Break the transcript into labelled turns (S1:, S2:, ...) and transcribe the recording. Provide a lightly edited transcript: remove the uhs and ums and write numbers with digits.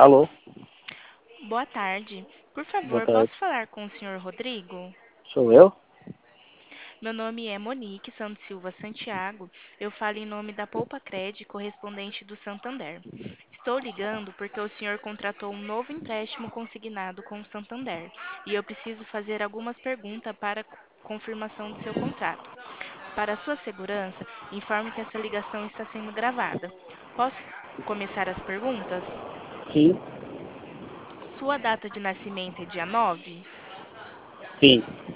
S1: Alô,
S2: Boa tarde. Por
S1: boa
S2: favor,
S1: tarde.
S2: posso falar com o senhor Rodrigo?
S1: Sou eu?
S2: Meu nome é Monique Santos Silva Santiago. Eu falo em nome da Poupa Cred, correspondente do Santander. Estou ligando porque o senhor contratou um novo empréstimo consignado com o Santander e eu preciso fazer algumas perguntas para confirmação do seu contrato. Para sua segurança, informe que essa ligação está sendo gravada. Posso começar as perguntas?
S1: Sim,
S2: Sua data de nascimento é dia 9?
S1: sim.